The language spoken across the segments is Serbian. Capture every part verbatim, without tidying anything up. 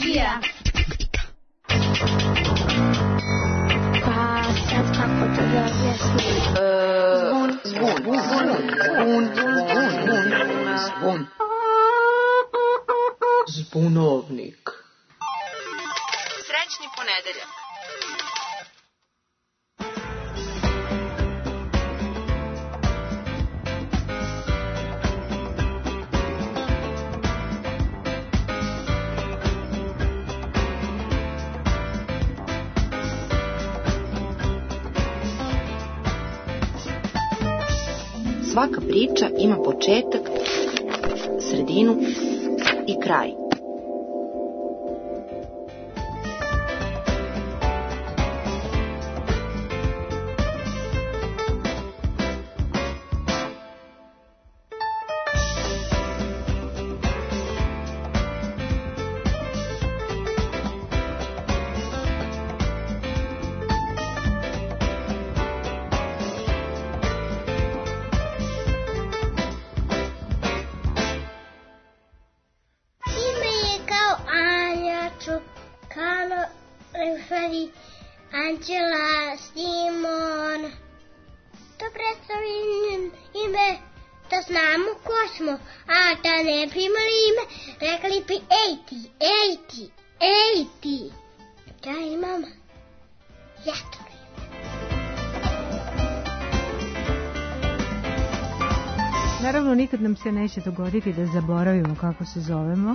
patologija. Pa sad kako to da objasnim? Zvon, zvon, zvon, zvon, zvon, zbunovnik. Srećni ponedeljak. Svaka priča ima početak, sredinu i kraj. Anđela, Simon. To predstavljam ime, da znamo ko smo, a da ne bi imali ime, rekli bi ejti, ejti, ejti. Ja imam jetro ime. Naravno, nikad nam se neće dogoditi da zaboravimo kako se zovemo,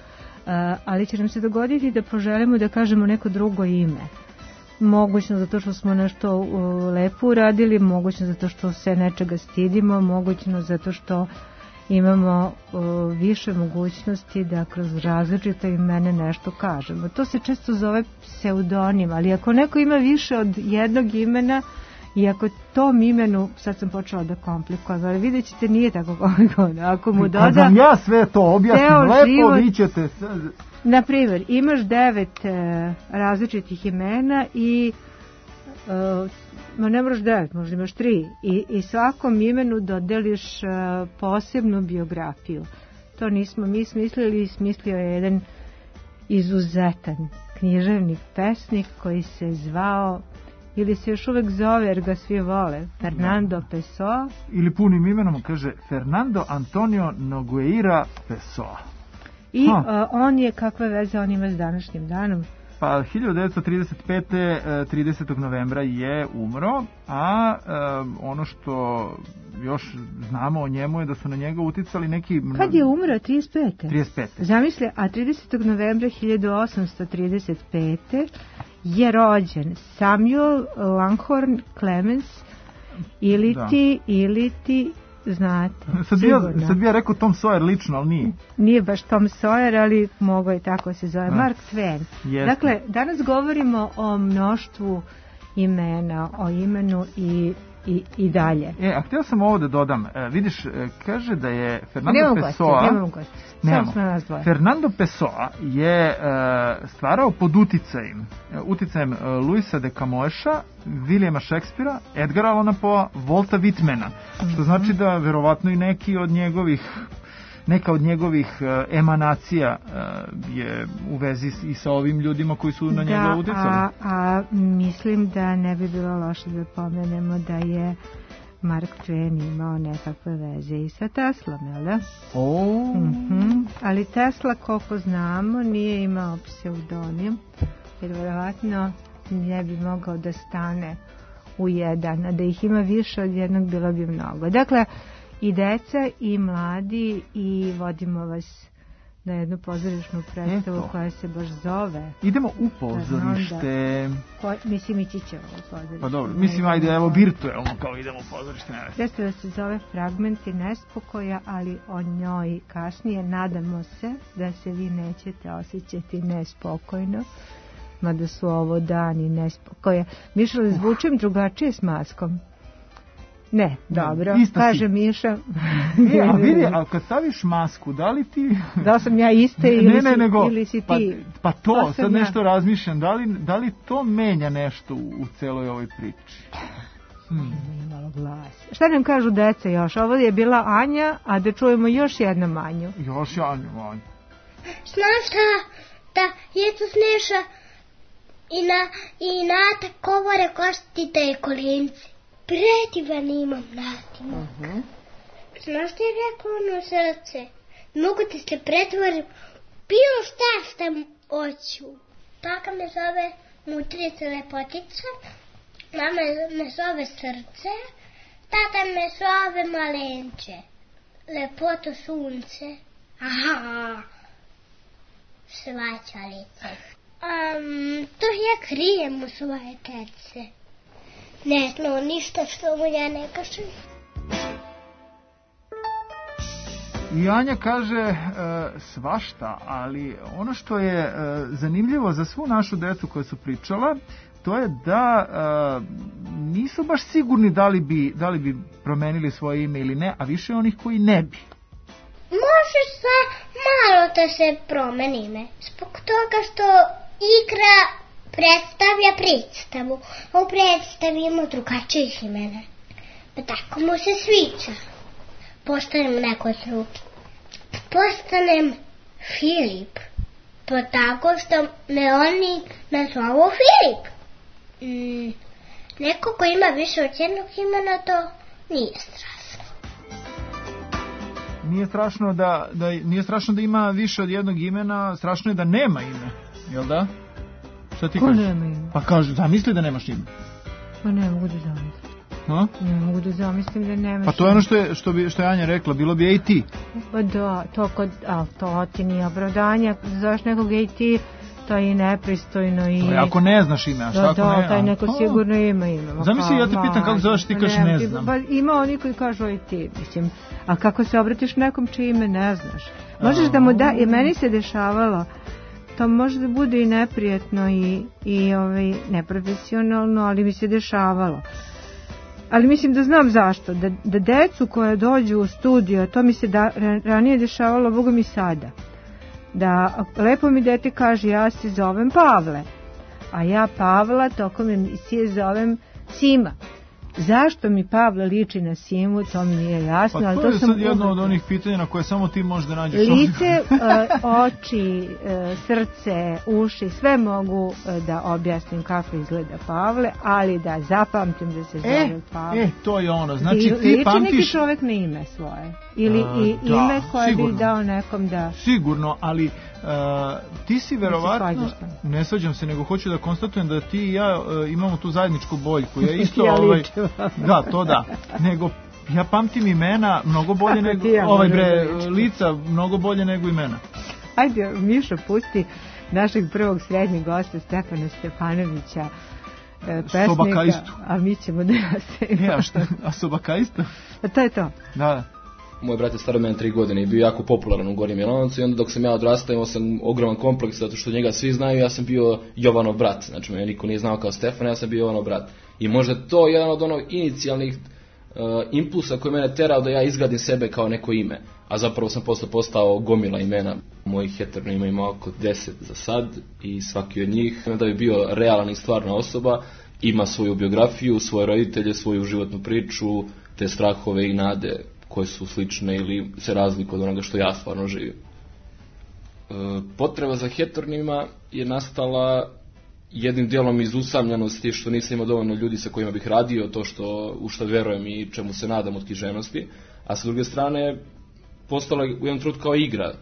ali će nam se dogoditi da poželimo da kažemo neko drugo ime. Mogućno zato što smo nešto lepo uradili, mogućno zato što se nečega stidimo, mogućno zato što imamo više mogućnosti da kroz različite imene nešto kažemo. To se često zove pseudonim, ali ako neko ima više od jednog imena i ako tom imenu, sad sam počela da komplikujem, ali vidjet ćete nije tako komplikovano. Ako mu doda... Kad vam ja sve to objasnim, lepo život... vi ćete... Na primjer, imaš devet e, različitih imena i e, ma ne moraš devet, možda imaš tri i, i svakom imenu dodeliš e, posebnu biografiju. To nismo mi smislili, smislio je jedan izuzetan književni pesnik koji se zvao, ili se još uvek zove jer ga svi vole, Fernando Pessoa. Ili punim imenom kaže Fernando Antonio Nogueira Pessoa. I uh, on je, kakve veze on ima s današnjim danom? Pa hiljadu devetsto trideset pete. tridesetog novembra je umro, a um, ono što još znamo o njemu je da su na njega uticali neki... Kad je umro? trideset pete. trideset pete. Zamisli, a tridesetog novembra hiljadu osamsto trideset pete. je rođen Samuel Langhorne Clemens ili ti, ili ti znate. Sad bi, ja, sad bi ja rekao Tom Sawyer lično, ali nije. Nije baš Tom Sawyer, ali mogo je tako se zove. Da. Mark Twain. Jeste. Dakle, danas govorimo o mnoštvu imena, o imenu i, i, i dalje. E, a htio sam ovo da dodam. E, vidiš, e, kaže da je Fernando nemam Pessoa... Gosti, nemam gosti. Samo smo nas dvoje. Fernando Pessoa je e, stvarao pod uticajem, uticajem e, Luisa de Camoesa, Williama Shakespearea, Edgara Allana Poea, Walta Whitmana. Mm-hmm. Što znači da verovatno i neki od njegovih neka od njegovih uh, emanacija uh, je u vezi i sa ovim ljudima koji su na njega uticali. A, a mislim da ne bi bilo loše da pomenemo da je Mark Twain imao nekakve veze i sa Teslom, jel da? Oh. Mm-hmm. Ali Tesla, koliko znamo, nije imao pseudonim, jer verovatno ne bi mogao da stane u jedan, a da ih ima više od jednog bilo bi mnogo. Dakle, i deca i mladi, i vodimo vas na jednu pozorišnu predstavu Eto. koja se baš zove. Idemo u pozorište. Po, mislim, ići ćemo u pozorište. Pa dobro, mislim, ajde, evo, virtuelno kao idemo u pozorište. Predstava se zove Fragmenti nespokoja, ali o njoj kasnije. Nadamo se da se vi nećete osjećati nespokojno, mada su ovo dani nespokoja. Mišla, uh. zvučim drugačije s maskom? Ne, dobro, kaže Miša. E, a vidi, a kad staviš masku, da li ti... Da sam ja iste ili, ne, ne, si, nego, ili si ti? Pa, pa to, to sad nešto ja. razmišljam, da li, da li to menja nešto u, u celoj ovoj priči? Hmm. Malo glas. Šta nam kažu deca još? Ovo je bila Anja, a da čujemo još jednu Anju. Još jednu Anju. Znaš šta? Da Jezus Neša i, na, i Nata Kovare Kostita i Kolinci. Predivan imam nadimak. Uh-huh. Znaš ti je rekao ono srce? Mogu ti se pretvoriti bilo šta šta hoću. Taka me zove Mutrica Lepotica, mama me zove Srce, tata me zove Malenče, Lepoto Sunce, aha, svačalice. Um, to ja krijem u svoje tece. Ne znam ništa što mu ja ne kažem. I Anja kaže e, svašta, ali ono što je e, zanimljivo za svu našu decu koja su pričala, to je da e, nisu baš sigurni da li, bi, da li bi promenili svoje ime ili ne, a više onih koji ne bi. Može sa malo da se promeni ime, zbog toga što igra predstavlja predstavu, a u predstavi ima drugačijih imena. Pa tako mu se sviđa. Postanem neko drugi. Postanem Filip. To tako što me oni nazovu Filip. Mm, neko ko ima više od jednog imena, to nije strašno. Nije strašno da, da, nije strašno da ima više od jednog imena, strašno je da nema ime, jel da? Šta ti ko kažeš? Nema ime? Pa kažu, zamisli da nemaš ime. Pa ne mogu da zamislim. No? Ne mogu da zamislim da nemaš. Pa to je ono što je, što bi, što je Anja rekla, bilo bi ej ti. Pa da, to kod, ali to ti nije opravdanje, zoveš nekog ej ti, to je i nepristojno i... To je ako ne znaš ime, a šta da, ako da, ne... taj neko a, sigurno ima ime. Zamisli, ja te pitam kako zoveš, ti kažeš ne ti, znam. Pa ima oni koji kažu ej ti, mislim, a kako se obratiš nekom čije ime ne znaš. Možeš a, da mu da, i meni se dešavalo, to može da bude i neprijetno i, i ovaj, neprofesionalno, ali mi se dešavalo. Ali mislim da znam zašto, da, da decu koje dođu u studio, to mi se da, ranije dešavalo, Boga mi sada, da lepo mi dete kaže ja se zovem Pavle, a ja Pavla tokom emisije zovem Sima. Zašto mi Pavle liči na Simu, to mi nije jasno. Pa ali to je to sam sad jedno uvijek... od onih pitanja na koje samo ti možeš da nađeš. Lice, oči, srce, uši, sve mogu da objasnim kako izgleda Pavle, ali da zapamtim da se zove e, Pavle. E, to je ono, znači I, ti liči pamtiš... neki čovjek na ime svoje. Ili A, i, da, ime koje sigurno. bi dao nekom da... Sigurno, ali uh, ti si verovatno... Ne svađam se, nego hoću da konstatujem da ti i ja uh, imamo tu zajedničku boljku. Ja isto... ja ovaj, da, to da. Nego, ja pamtim imena mnogo bolje nego... ja ovaj bre, da lica mnogo bolje nego imena. Ajde, Mišo, pusti našeg prvog srednjeg gosta Stefana Stefanovića, pesnika, Sobakaistu. A mi ćemo da nastavimo. Ja, šta? A Sobakaistu? A to je to. Da, da. Moj brat je staro mene tri godine i bio jako popularan u Gornjem Milanovcu i onda dok sam ja odrastao imao sam ogroman kompleks zato što njega svi znaju, ja sam bio Jovanov brat, znači me niko nije znao kao Stefan, ja sam bio Jovanov brat. I možda to je jedan od onog inicijalnih uh, impulsa koji mene terao da ja izgradim sebe kao neko ime, a zapravo sam posle postao gomila imena. Mojih heteronima ima oko deset za sad i svaki od njih da bi bio realan i stvarna osoba ima svoju biografiju, svoje roditelje, svoju životnu priču, te strahove i nade koje su slične ili se razlikuju od onoga što ja stvarno živim. E, potreba za heteronima je nastala jednim dijelom iz usamljenosti što nisam imao dovoljno ljudi sa kojima bih radio, to što, u što verujem i čemu se nadam od književnosti, a sa druge strane postala u jednom trenutku kao igra.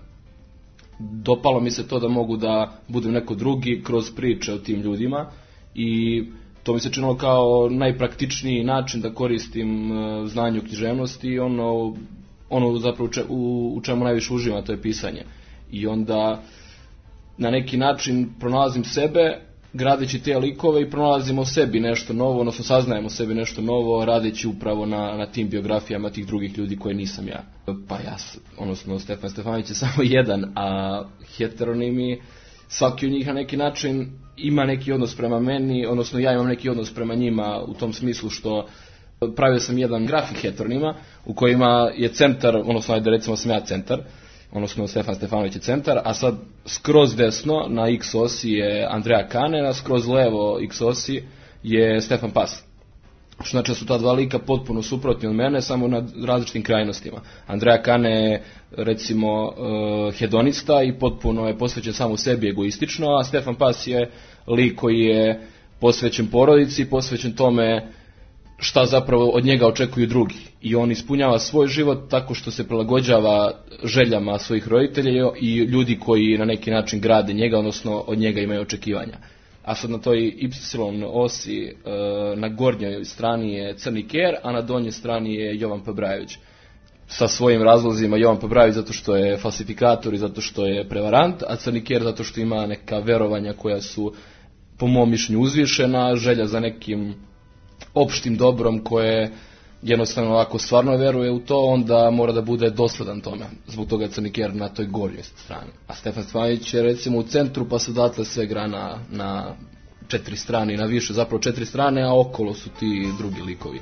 Dopalo mi se to da mogu da budem neko drugi kroz priče o tim ljudima i to mi se činilo kao najpraktičniji način da koristim znanje o književnosti i ono, ono zapravo u, u čemu najviše uživam, to je pisanje. I onda na neki način pronalazim sebe, gradeći te likove i pronalazimo o sebi nešto novo, odnosno saznajemo o sebi nešto novo, radeći upravo na, na tim biografijama tih drugih ljudi koje nisam ja. Pa ja, odnosno Stefan Stefanović je samo jedan, a heteronimi, svaki od njih na neki način ima neki odnos prema meni, odnosno ja imam neki odnos prema njima u tom smislu što pravio sam jedan grafik heteronima u kojima je centar, odnosno ajde recimo sam ja centar, odnosno Stefan Stefanović je centar, a sad skroz desno na X osi je Andreja Kane, a skroz levo X osi je Stefan Pas. Što znači da su ta dva lika potpuno suprotni od mene, samo na različitim krajnostima. Andrea Kane je, recimo, uh, hedonista i potpuno je posvećen samo sebi, egoistično, a Stefan Pas je lik koji je posvećen porodici, posvećen tome šta zapravo od njega očekuju drugi. I on ispunjava svoj život tako što se prilagođava željama svojih roditelja i ljudi koji na neki način grade njega, odnosno od njega imaju očekivanja. A sad na toj Y osi na gornjoj strani je Crni Ker, a na donjoj strani je Jovan Pabrajević. Sa svojim razlozima Jovan Pabrajević zato što je falsifikator i zato što je prevarant, a Crni Ker zato što ima neka verovanja koja su po mom mišljenju uzvišena, želja za nekim opštim dobrom koje jednostavno ako stvarno veruje u to, onda mora da bude dosledan tome. Zbog toga je Crni Ker na toj gornjoj strani. A Stefan Stevanović je recimo u centru, pa se odatle sve gra na, na četiri strane, na više, zapravo četiri strane, a okolo su ti drugi likovi.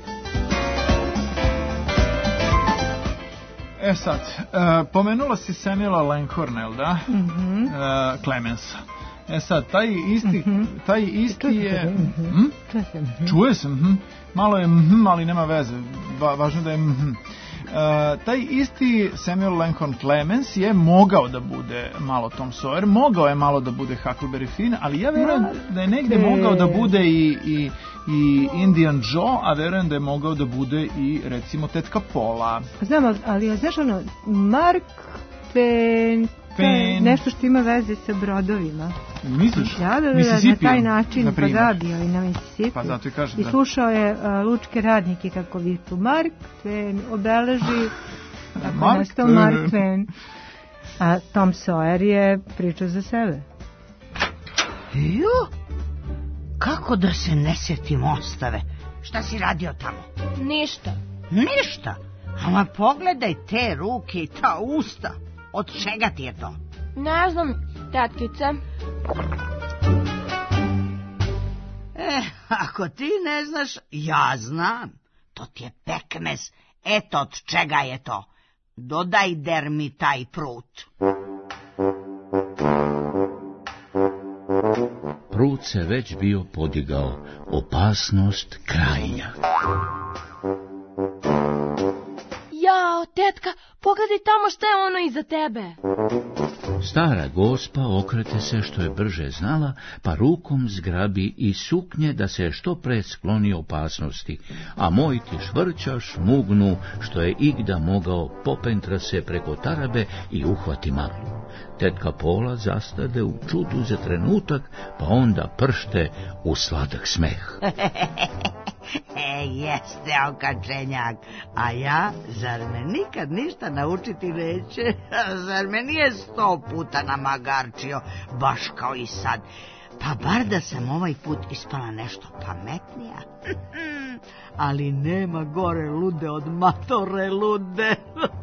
E sad, uh, pomenula si Samuela Langhorne, da? Mhm. Uh, Clemensa. E sad, taj isti, mm-hmm. taj isti je... Mm-hmm. Hm? Čuje sam, hm? Malo je hm, ali nema veze, Va, važno da je hm. Uh, taj isti Samuel Langhorne Clemens je mogao da bude malo Tom Sawyer, mogao je malo da bude Huckleberry Finn, ali ja verujem da je negde mogao da bude i, i, i Indian Joe, a verujem da je mogao da bude i recimo Tetka Pola. Znam, ali znaš ono, Mark Twain, Pen. nešto što ima veze sa brodovima. Misliš? Da, da, da, Mississippi, na taj način, na pa da, bio i na Mississippi. Pa zato i kažem, I da. slušao je uh, lučke radnike kako viču Mark Twain, obeleži tako Mark nastao Twain. Mark Twain. A Tom Sawyer je pričao za sebe. Jo, kako da se ne sjetim ostave? Šta si radio tamo? Ništa. Ništa? Ama pogledaj te ruke i ta usta. Od čega ti je to? Ne znam, tetkice. Eh, ako ti ne znaš, ja znam. To ti je pekmez. Eto od čega je to. Dodaj der mi taj prut. Prut se već bio podigao. Opasnost krajnja. Jao, tetka, pogledaj tamo šta je ono iza tebe. Stara gospa okrete se što je brže znala, pa rukom zgrabi i suknje da se što pre skloni opasnosti, a moj ti švrćaš mugnu što je igda mogao popentra se preko tarabe i uhvati maglu. Tetka Pola zastade u čudu za trenutak, pa onda pršte u sladak smeh. E, jeste okačenjak, a ja, zar me nikad ništa naučiti neće? Zar me nije sto puta namagarčio, baš kao i sad? Pa bar da sam ovaj put ispala nešto pametnija. Ali nema gore lude od matore lude.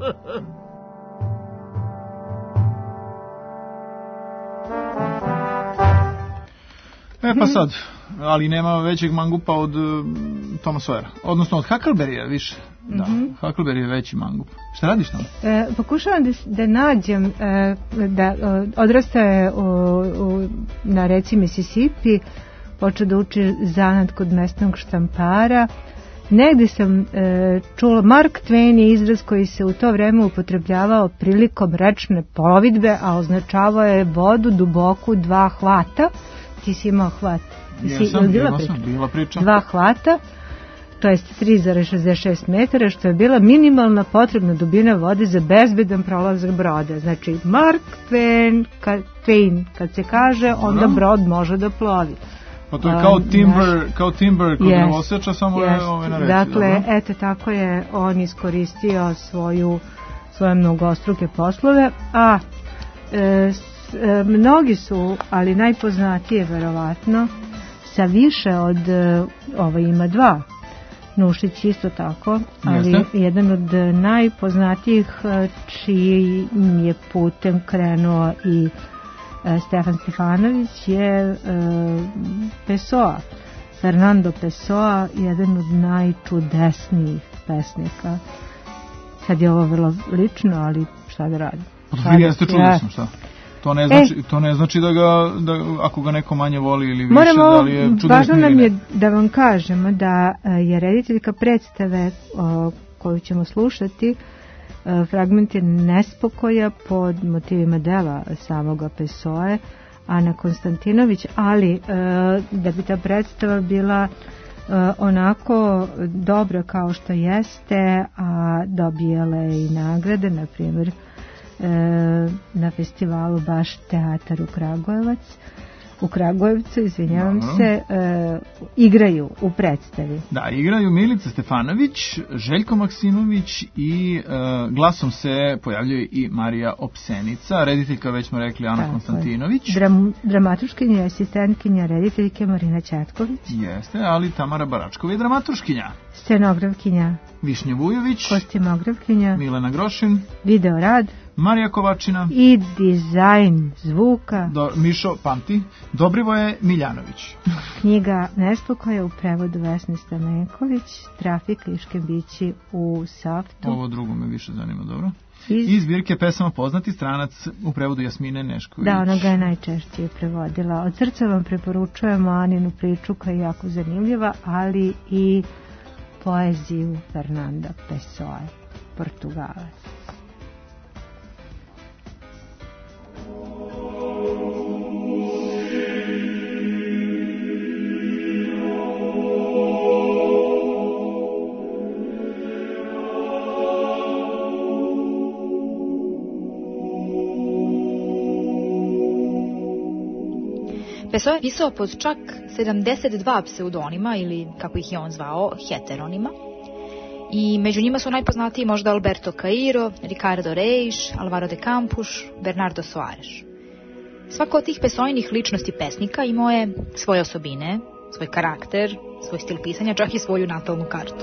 E pa sad, ali nema većeg mangupa od uh, Toma Sawyera. Odnosno od Huckleberrya više. Da, mm-hmm. Huckleberry je veći mangup. Šta radiš tamo? E, pokušavam da, da nađem, e, da odrastao je u, u, na reci Mississippi, počeo da uči zanat kod mesnog štampara. Negde sam e, čula, Mark Twain je izraz koji se u to vreme upotrebljavao prilikom rečne plovidbe, a označavao je vodu duboku dva hvata. Ti si imao hvat. Jesam, bila sam, bila priča. Dva hvata, to jest tri zarez šezdeset šest metara, što je bila minimalna potrebna dubina vode za bezbedan prolazak broda. Znači, Mark Twain, kad, Twain, kad se kaže, onda brod može da plovi. Pa to je kao timber, um, kao timber kod yes, drvoseča, samo yes, je ove na reci. Dakle, dobro? Eto, tako je on iskoristio svoju, svoje mnogostruke poslove, a e, s, e, mnogi su, ali najpoznatije verovatno, sa više od, e, ovo ima dva, Nušić isto tako, ali Jeste? jedan od najpoznatijih čiji je putem krenuo i Stefan Stefanović je uh, Pessoa, Fernando Pessoa, jedan od najčudesnijih pesnika. Sad je ovo vrlo lično, ali šta da radim? Vi jeste čudesno, šta? To ne znači, e, to ne znači da ga, da ako ga neko manje voli ili više, moramo, da li je čudno. Važno nam je da vam kažemo da je rediteljka predstave o, koju ćemo slušati fragmenti nespokoja pod motivima dela samoga Pessoe, Ana Konstantinović, ali e, da bi ta predstava bila e, onako dobra kao što jeste, a dobijala je i nagrade, na primjer e, na festivalu baš Teatar u Kragujevac, u Kragujevcu, izvinjavam Dobro. se, e, igraju u predstavi. Da, igraju Milica Stefanović, Željko Maksimović i e, glasom se pojavljuje i Marija Opsenica, rediteljka, već smo rekli, Ana Tako Konstantinović. Dram, dramaturškinja i asistentkinja rediteljke Marina Ćatković. Jeste, ali Tamara Baračkova je dramaturškinja. Scenografkinja Višnja Vujović, kostimografkinja Milena Grošin, video rad Marija Kovačina i dizajn zvuka Do, Mišo Pamti, Dobrivoje Miljanović. Knjiga Nespokoja u prevodu Vesne Stamenković, Trafika i škembići u Saftu. Ovo drugo me više zanima, dobro. Iz, Iz zbirke pesama Poznati stranac u prevodu Jasmine Nešković. Da, ona ga je najčešće prevodila. Od srca vam preporučujemo Aninu priču koja je jako zanimljiva, ali i poeziju Fernanda Pessoe, Portugalac. Pessoe je pisao pod čak sedamdeset dva pseudonima, ili kako ih je on zvao, heteronima. I među njima su najpoznatiji možda Alberto Cairo, Ricardo Reis, Alvaro de Campos, Bernardo Soares. Svako od tih Pessoinih ličnosti pesnika imao je svoje osobine, svoj karakter, svoj stil pisanja, čak i svoju natalnu kartu.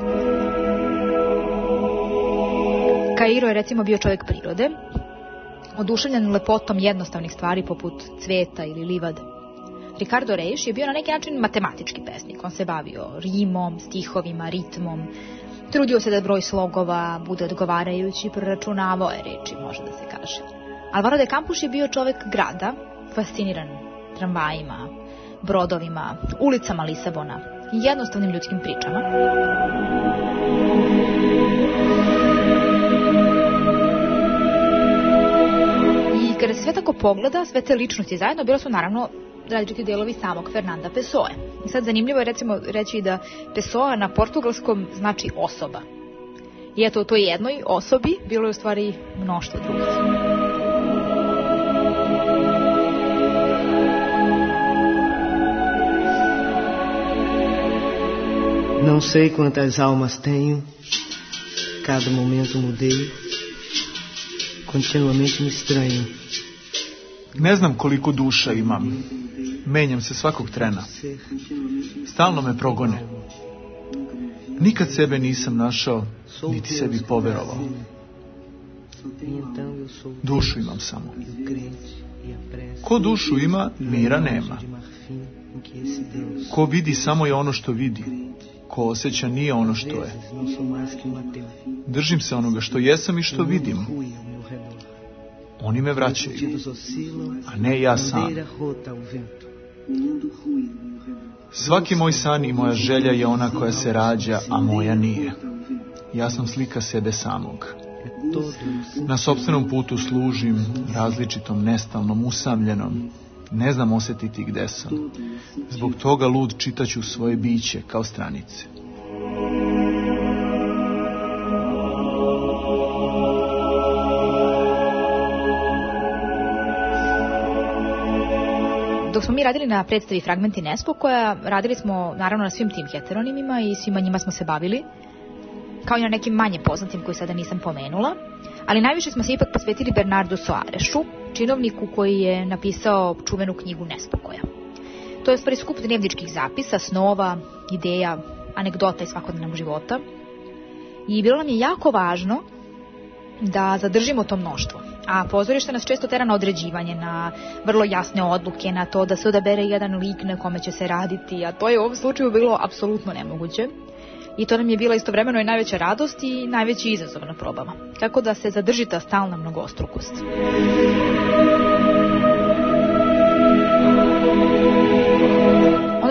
Cairo je recimo bio čovjek prirode, oduševljen lepotom jednostavnih stvari poput cveta ili livade. Ricardo Reis je bio na neki način matematički pesnik. On se bavio rimom, stihovima, ritmom. Trudio se da broj slogova bude odgovarajući, proračunavao je reči, može da se kaže. Alvaro de Campos je bio čovjek grada, fasciniran tramvajima, brodovima, ulicama Lisabona i jednostavnim ljudskim pričama. I kada se sve tako pogleda, sve te ličnosti zajedno, bilo su naravno različiti delovi samog Fernanda Pessoe. I sad zanimljivo je recimo reći da Pessoa na portugalskom znači osoba. I eto, u toj jednoj osobi bilo je u stvari mnoštvo drugih. Não sei quantas almas tenho, cada momento mudei, continuamente me estranho. Ne znam koliko duša imam, menjam se svakog trena, stalno me progone. Nikad sebe nisam našao, niti sebi poverovao. Dušu imam samo. Ko dušu ima, mira nema. Ko vidi, samo je ono što vidi. Ko osjeća, nije ono što je. Držim se onoga što jesam i što vidim. Oni me vraćaju, a ne ja sam. Svaki moj san i moja želja je ona koja se rađa, a moja nije. Ja sam slika sebe samog. Na sopstvenom putu služim, različitom, nestalnom, usamljenom. Ne znam osjetiti gde sam. Zbog toga lud čitaću svoje biće kao stranice. Dok smo mi radili na predstavi Fragmenti nespokoja, radili smo naravno na svim tim heteronimima i svima njima smo se bavili, kao i na nekim manje poznatim koje sada nisam pomenula, ali najviše smo se ipak posvetili Bernardu Soaresu, činovniku koji je napisao čuvenu knjigu Nespokoja. To je u stvari skup dnevničkih zapisa, snova, ideja, anegdota iz svakodnevnog života. I bilo nam je jako važno da zadržimo to mnoštvo. A pozorište nas često tera na određivanje, na vrlo jasne odluke, na to da se odabere jedan lik na kome će se raditi, a to je u ovom slučaju bilo apsolutno nemoguće. I to nam je bila istovremeno i najveća radost i najveći izazov na probama. Kako da se zadrži ta stalna mnogostrukost.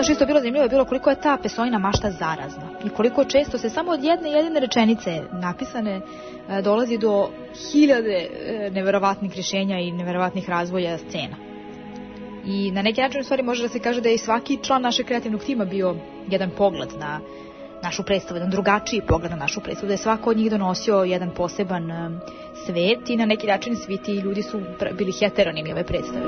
što isto bilo zanimljivo je bilo koliko je ta Pesonina mašta zarazna i koliko često se samo od jedne jedine rečenice napisane dolazi do hiljade neverovatnih rješenja i neverovatnih razvoja scena. I na neki način u stvari može da se kaže da je i svaki član našeg kreativnog tima bio jedan pogled na našu predstavu, jedan drugačiji pogled na našu predstavu, da je svako od njih donosio jedan poseban svet i na neki način svi ti ljudi su bili heteronimi ove predstave.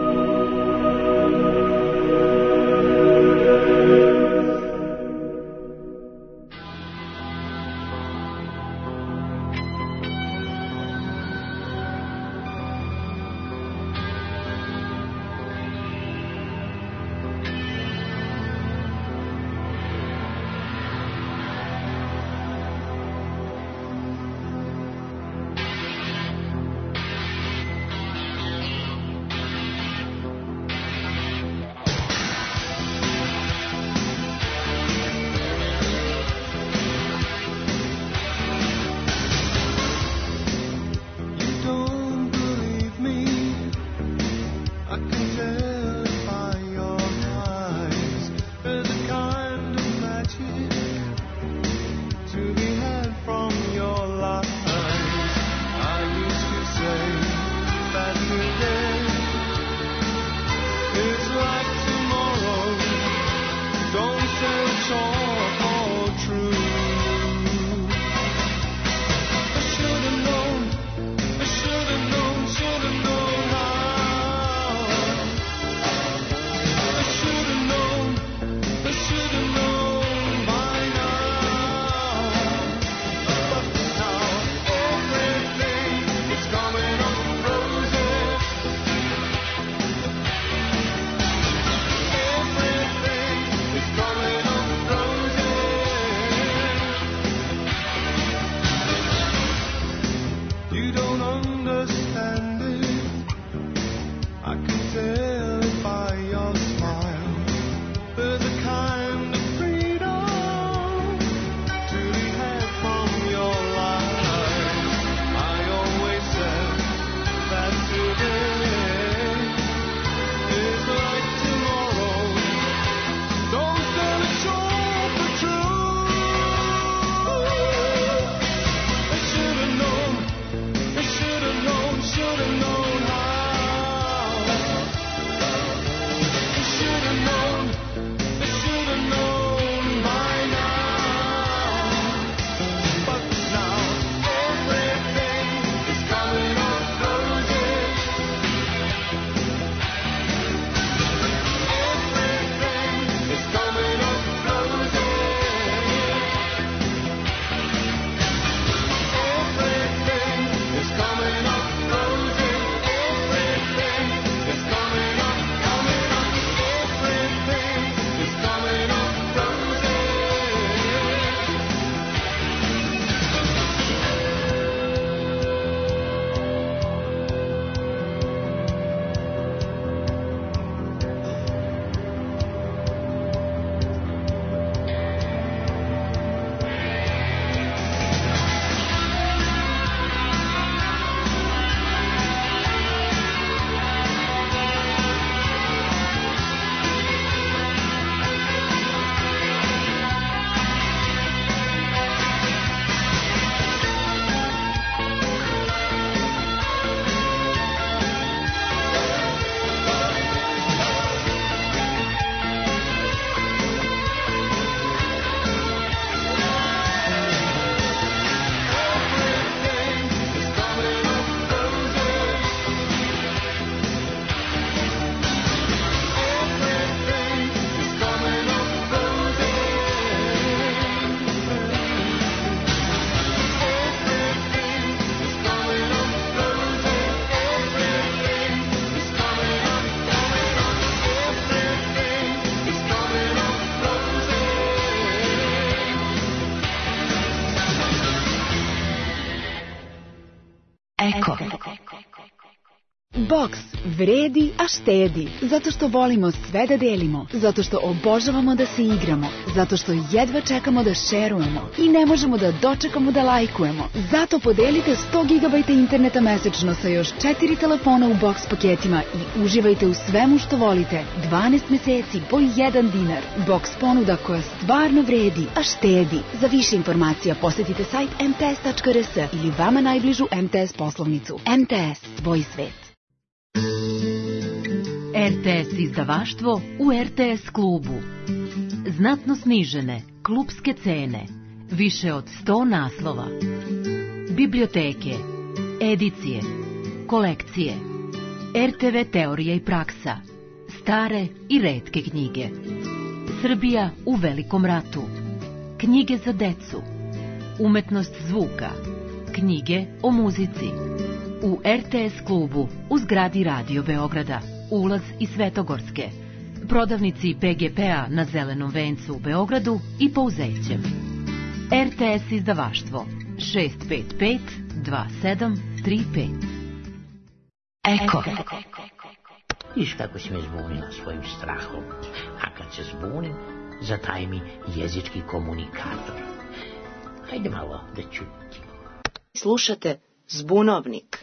Box vredi, a štedi. Zato što volimo sve da delimo. Zato što obožavamo da se igramo. Zato što jedva čekamo da šerujemo. I ne možemo da dočekamo da lajkujemo. Zato podelite sto gigabajta interneta mesečno sa još četiri telefona u Box paketima i uživajte u svemu što volite. dvanaest meseci po jedan dinar. Box ponuda koja stvarno vredi, a štedi. Za više informacija posetite sajt em te es tačka er es ili vama najbližu em te es poslovnicu. em te es, tvoj svet. er te es izdavaštvo u er te es klubu. Znatno snižene klubske cene. Više od sto naslova. Biblioteke, edicije, kolekcije, er te ve teorija i praksa, stare i retke knjige. Srbija u velikom ratu. Knjige za decu. Umetnost zvuka. Knjige o muzici. U er te es klubu u zgradi Radio Beograda. Ulaz iz Svetogorske. Prodavnici pe ge pe-a na Zelenom vencu u Beogradu i Pouzećem. er te es izdavaštvo šest pet pet dva sedam tri pet. Eko. Viš kako si me zbunila svojim strahom. A kad se zbunim, zataj mi jezički komunikator. Hajde malo da čuti. Slušate Zbunovnik.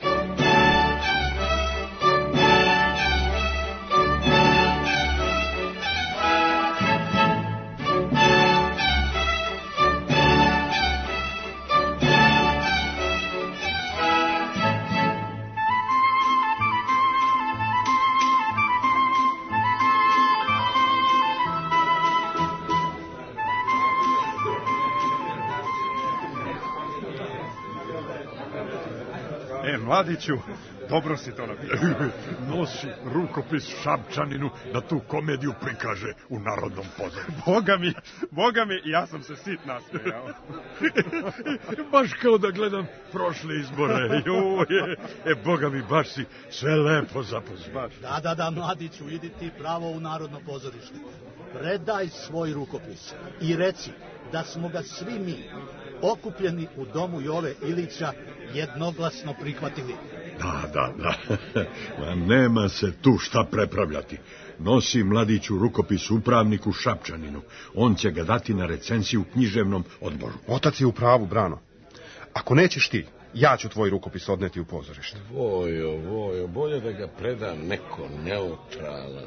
Mladiću, dobro si to napisao. Nosi rukopis Šapčaninu da tu komediju prikaže u Narodnom pozorištu. Boga mi, boga mi, ja sam se sit nasmejao. Baš kao da gledam prošle izbore. Joj, e, boga mi, baš si sve lepo zapoznao. Da, da, da, mladiću, idi ti pravo u Narodno pozorište. Predaj svoj rukopis i reci da smo ga svi mi, okupljeni u domu Jove Ilića, jednoglasno prihvatili. Da, da, da. Ma nema se tu šta prepravljati. Nosi mladiću rukopis upravniku Šapčaninu. On će ga dati na recenziju u književnom odboru. Otac je u pravu, Brano. Ako nećeš ti, ja ću tvoj rukopis odneti u pozorište. Vojo, vojo, bolje da ga predam neko neutralan.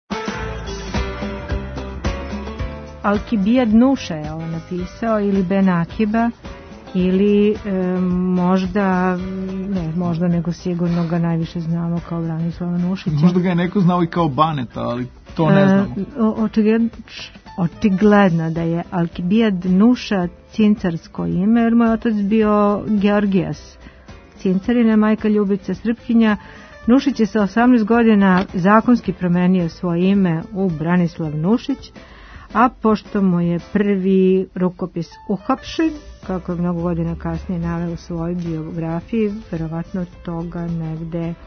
Alkibijad Nuša je ovo napisao, ili Ben Akiba, ili e, možda, ne možda nego sigurno ga najviše znamo kao Branislava Nušića. Možda ga je neko znao i kao Baneta, ali to ne znamo. E, očigledno, očigledno da je Alkibijad Nuša cincarsko ime, jer moj otac bio Georgijas Cincarina, majka Ljubica Srpkinja. Nušić je sa osamnaest godina zakonski promenio svoje ime u Branislav Nušić, a pošto mu je prvi rukopis uhapšen, kako je mnogo godina kasnije naveo u svojoj biografiji, verovatno toga negde e,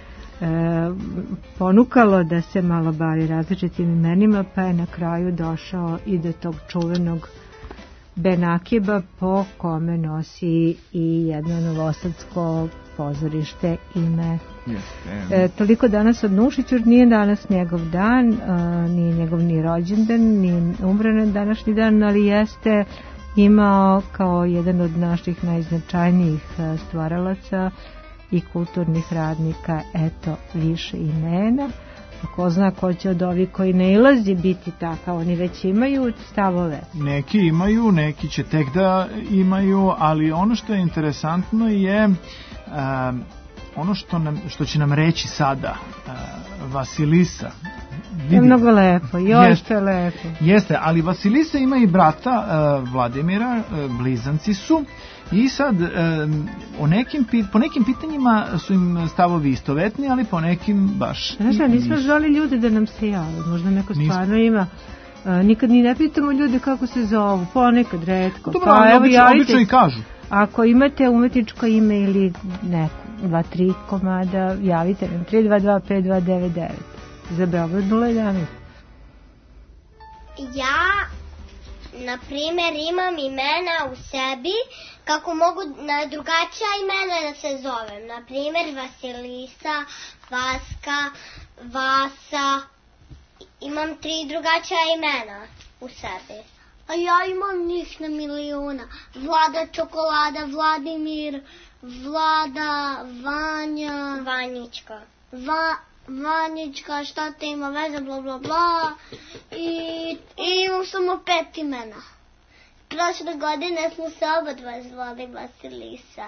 ponukalo da se malo bavi različitim imenima, pa je na kraju došao i do tog čuvenog Benakiba, po kome nosi i jedno novosadsko pozorište ime. E, toliko danas od Nušiću, nije danas njegov dan, e, nije njegov ni rođendan, ni umran današnji dan, ali jeste imao kao jedan od naših najznačajnijih stvaralaca i kulturnih radnika, eto, više imena. Ko zna ko će od ovih koji ne ilazi biti takav, oni već imaju stavove. Neki imaju, neki će tek da imaju, ali ono što je interesantno je um, ono što, nam, što će nam reći sada uh, Vasilisa. Vidi, je mnogo lepo, još što je lepo. Jeste, ali Vasilisa ima i brata uh, Vladimira, uh, blizanci su. I sad, um, o nekim, po nekim pitanjima su im stavovi istovetni, ali po nekim baš... Znaš da, nismo zvali ljude da nam se jave, možda neko stvarno ima... Uh, nikad ni ne pitamo ljude kako se zovu, ponekad, retko. Dobro, pa, evo, obično, obično i kažu. Ako imate umetničko ime ili neko, dva tri komada, javite nam tri dva dva pet dva devet devet. Za Beograd nula jedan. Ja na primjer, imam imena u sebi kako mogu na drugačija imena da se zovem. Na primjer, Vasilisa, Vaska, Vasa. Imam tri drugačija imena u sebi. A ja imam njih na miliona. Vlada Čokolada, Vladimir, Vlada, Vanja, Vanjička. Va, Vanjička, šta te ima veze, bla bla bla. I, i imam samo pet imena. Prošle godine smo se oba dva zvali Vasilisa.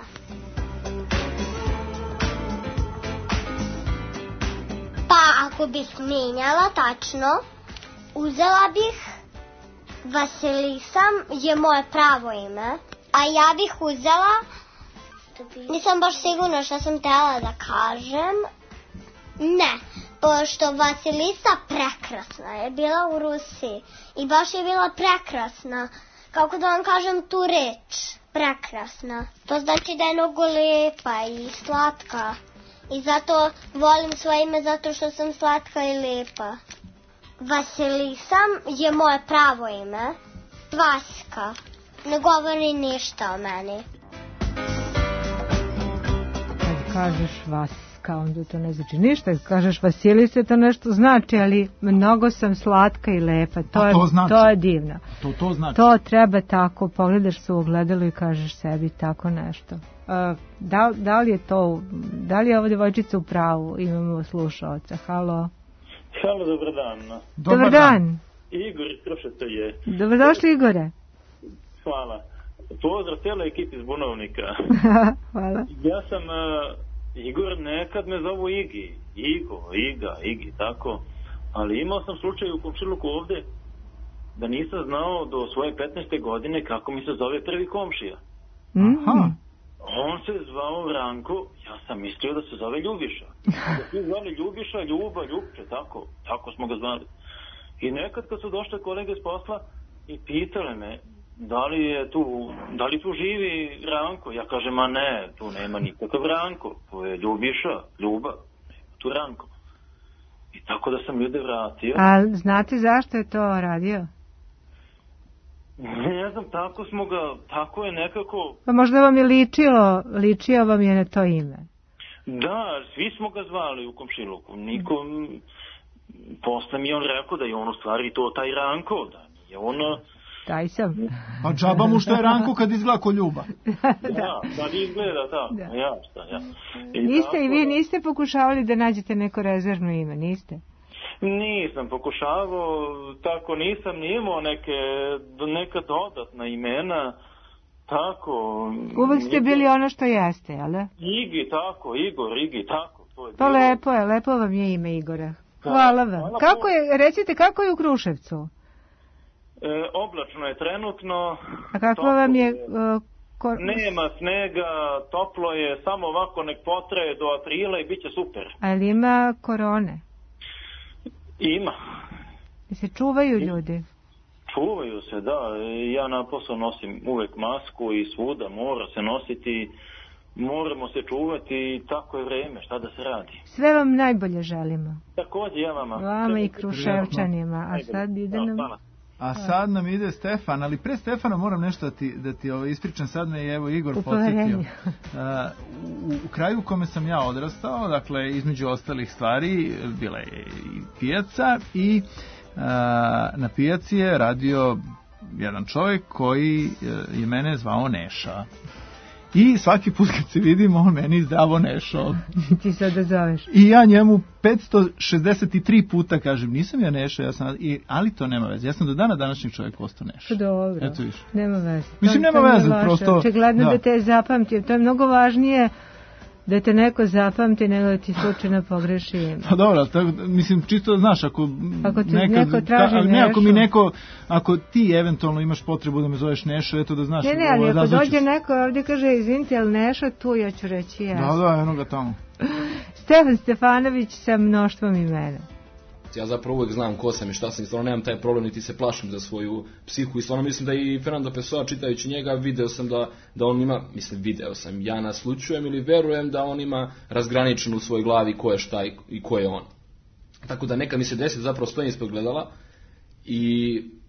Pa ako bih mijenjala tačno, uzela bih Vasilisa je moje pravo ime, a ja bih uzela, nisam baš sigurna što sam htjela da kažem, ne, pošto Vasilisa prekrasna je bila u Rusiji i baš je bila prekrasna, kako da vam kažem tu reč, prekrasna, to znači da je mnogo lijepa i slatka i zato volim svoje ime zato što sam slatka i lijepa. Vasilisa je moje pravo ime. Vaska. Ne govori ništa o meni. Kad kažeš Vaska, onda to ne znači ništa. Kad kažeš Vasilisa, to nešto znači, ali mnogo sam slatka i lepa. To, je, to, znači, to je divno. To, to, znači. To treba tako, pogledaš se u ogledalo i kažeš sebi tako nešto. Uh, da, da li je to, da li je ova djevojčica u pravu? Imamo slušaoca. Halo. Halo, dobar dan. Dobar, dobar dan. dan. Igor iz Kruševca je. Dobrodošli, Igore. Hvala. Pozdrav cijeloj ekipi Zbunovnika. Hvala. Ja sam, uh, Igor, nekad me zovu Igi. Igo, Iga, Igi, tako. Ali imao sam slučaj u komšiluku ovde da nisam znao do svoje petnaeste godine kako mi se zove prvi komšija. Aha. On se zvao Ranko, ja sam mislio da se zove Ljubiša. Da su zvali Ljubiša, Ljuba, Ljubče, tako, tako smo ga zvali. I nekad kad su došle kolege s posla i pitale me da li je tu, da li tu živi Ranko, ja kažem, a ne, tu nema nikakav Ranko, to je Ljubiša, Ljuba, tu Ranko. I tako da sam ljude vratio. A znate zašto je to radio? Ne znam, tako smo ga, tako je nekako... Pa možda vam je ličilo, ličio vam je na to ime. Da, svi smo ga zvali u komšiluku. Niko, posle mi on rekao da je on u stvari to taj Ranko, da nije on... Taj sam. Pa džaba mu što je Ranko kad izgleda ko Ljuba. Da, kad izgleda, da. da. Ja, šta, ja. I niste tako, i vi niste pokušavali da nađete neko rezervno ime, niste? Nisam pokušavao, tako nisam ni imao neke, neka dodatna imena, tako... Uvijek ste bili ono što jeste, jel da? Igi, tako, Igor, Igi, tako. To je pa bilo. Lepo je, lepo vam je ime Igora. Hvala vam. Hvala kako je, recite, kako je u Kruševcu? E, oblačno je trenutno. A kako vam je... Uh, kor... Nema snega, toplo je, samo ovako nek potraje do aprila i bit će super. Ali ima korone? Ima. I se čuvaju ljudi? Čuvaju se, da. Ja na posao nosim uvek masku i svuda mora se nositi, moramo se čuvati i tako je vreme, šta da se radi. Sve vam najbolje želimo. Također ja vama. Vama i Kruševčanima. A sad ide nam... A sad nam ide Stefan, ali pre Stefana moram nešto da ti, da ti ovo ispričam, sad me je evo Igor podsjetio. Uh, u, u kraju u kome sam ja odrastao, dakle između ostalih stvari, bila je i pijaca i uh, na pijaci je radio jedan čovjek koji uh, je mene zvao Neša. I svaki put kad se vidimo, on meni zdravo Nešo. Ti sad da zoveš. I ja njemu petsto šezdeset tri puta kažem, nisam ja Nešo, ja sam, i, ali to nema veze. Ja sam do dana današnjeg čovjek postao Nešo. Dobro, eto viš. Nema veze. Mislim, to, nema to veze, prosto... Očigledno da. da te zapamti, to je mnogo važnije da te neko zapamti nego da ti slučajno pogreši ime. Pa dobro, to, mislim, čisto znaš, ako, ako ti nekad, neko traži ka, ne, Nešo... Ako mi neko, ako ti eventualno imaš potrebu da me zoveš Nešo, eto da znaš... Ne, ne, ali ako dođe neko ovdje kaže, izvinite, ali Nešo tu, ja ću reći ja. Da, da, eno ga tamo. Stefan Stefanović sa mnoštvom imena. Ja zapravo uvijek znam ko sam i šta sam i stvarno nemam taj problem, niti se plašim za svoju psihu i stvarno mislim da i Fernando Pessoa, čitajući njega, video sam da, da on ima, mislim video sam, ja naslučujem ili verujem da on ima razgraničeno u svojoj glavi ko je šta i, i ko je on. Tako da neka mi se desi, zapravo stojim ispod gledala i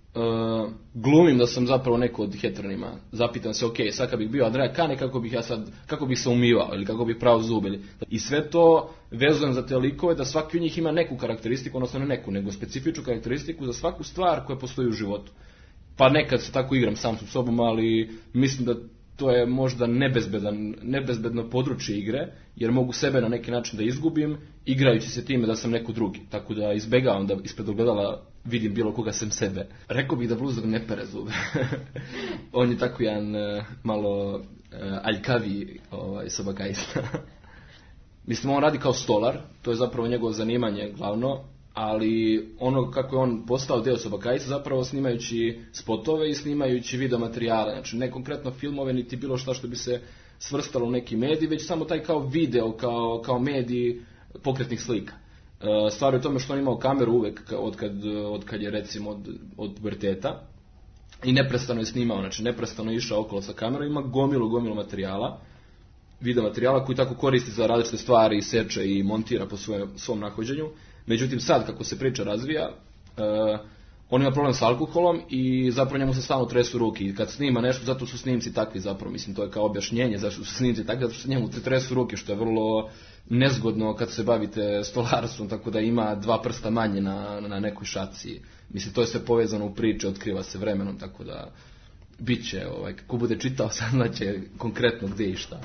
Uh, glumim da sam zapravo neko od heteronima. Zapitam se, ok, sad kad bih bio Andreja Kane, kako bih ja sad, kako bih se umivao ili kako bih prao zub ili... I sve to vezujem za te likove da svaki od njih ima neku karakteristiku, odnosno ne neku, nego specifičnu karakteristiku za svaku stvar koja postoji u životu. Pa nekad se tako igram sam sa sobom, ali mislim da to je možda nebezbedan, nebezbedno područje igre, jer mogu sebe na neki način da izgubim, igrajući se time da sam neko drugi. Tako da izbegavam da ispred ogledala vidim bilo koga sem sebe. Rekao bih da Bluzog ne pere zube. On je tako jedan uh, malo uh, aljkavi ovaj, sobakajista. Mislim, on radi kao stolar, to je zapravo njegovo zanimanje glavno, ali ono kako je on postao deo sobakajca zapravo snimajući spotove i snimajući video materijale, znači ne konkretno filmove niti bilo šta što bi se svrstalo u neki medij, već samo taj kao video, kao, kao medij pokretnih slika. E, stvar je u tome što on imao kameru uvek od kad, od kad je recimo od, od puberteta i neprestano je snimao, znači neprestano je išao okolo sa kamerom, ima gomilu, gomilu materijala, video materijala koji tako koristi za različite stvari i seče i montira po svojem, svom nahođenju. Međutim, sad kako se priča razvija, uh, on ima problem s alkoholom i zapravo njemu se stalno tresu ruke. I kad snima nešto, zato su snimci takvi zapravo, mislim, to je kao objašnjenje zašto su snimci takvi, zato što njemu tresu ruke, što je vrlo nezgodno kad se bavite stolarstvom, tako da ima dva prsta manje na, na nekoj šaci. Mislim, to je sve povezano u priče, otkriva se vremenom, tako da bit će, ovaj, ko bude čitao, sad znaće konkretno gdje i šta.